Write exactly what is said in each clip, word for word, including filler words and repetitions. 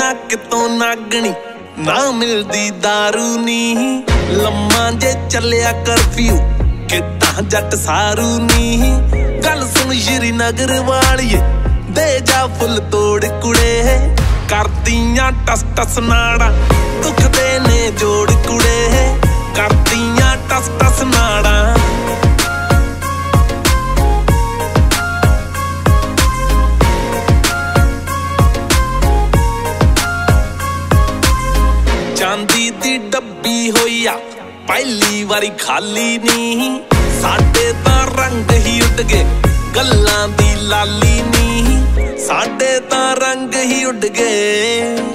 कितों नागनी ना मिलदी दारू नी लम्मा जे चलिया करफ्यू किता जट सारू नी गल सुन श्रीनगर वालिए दे जा फुल तोड़ कुड़े करदियां टस टस नाड़ा दुखदे ने जोड़ कुड़े करदियां टस टस नाड़ा चांदी दी डब्बी होइया पहली वारी खाली नी साडे तां रंग ही उड़ गए गल्लां दी लाली नी साडे तां रंग ही उड़ गए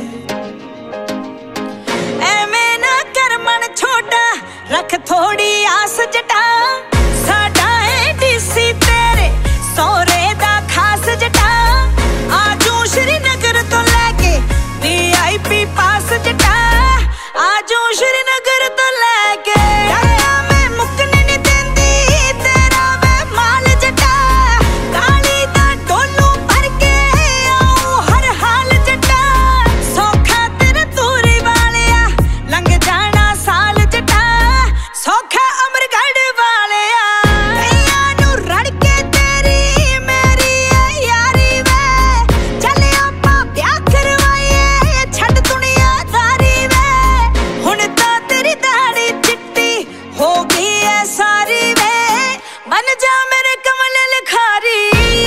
ऐवें ना कर मन छोटा रख थोड़ी आस जटा साडा है डीसी तेरे सोरे दा खास जटा आजू श्रीनगर तो लेके वीआईपी पास जटा आजू श्रीनगर तो लेके मैं मुकने नहीं देंदी तेरा वे माल जटा काली दा डोलू भर के आऊं हर हाल जटा सौखा तेरे दूरी वालिया लंघ जाना साल जटा सौखा अमरगढ़ वालिया कईयां नू रड़ के तेरी मेरी यारी वे चले आपां ब्याह करवाइए छड़ दुनिया दारी वे हुण तां तेरी दाढ़ी चिट्टी हो गई है सारी वे बन जा मेरे कमल लिखारी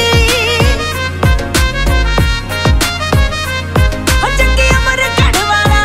हो चंगी अमरगढ़ वाला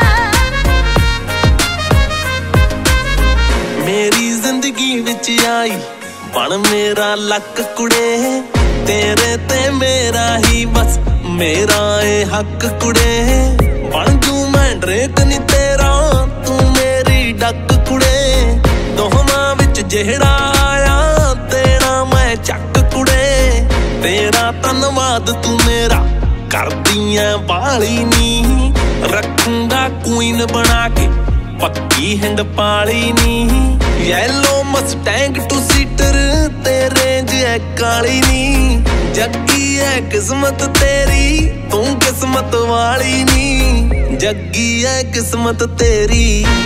मेरी जिंदगी विच आई बन मेरा लक कुड़े तेरे ते मेरा ही बस मेरा ए हक कुड़े बन जू मैं ड्रेक नी तेरा तू मेरी डक कुड़े दोहां विच जेड़ा आया तेरा मैं चक कुड़े तेरा धन्नवाद तू मेरा करदियां बाली नी रखूंगा क्वीन बना के पक्की हिंद पाली नी येलो मस्टैंग टू सीटर तेरे जे काली नी जग्गी है किस्मत तेरी तू किस्मत वाली नी जग्गी है किस्मत तेरी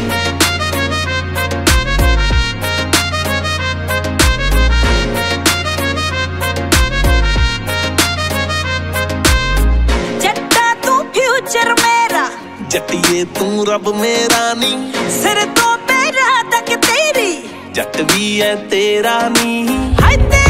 जट्टा तू फ्यूचर मेरा जट्टिए तू रब मेरा नी सिर तो पैरा तक तेरी जट भी है तेरा नी हाय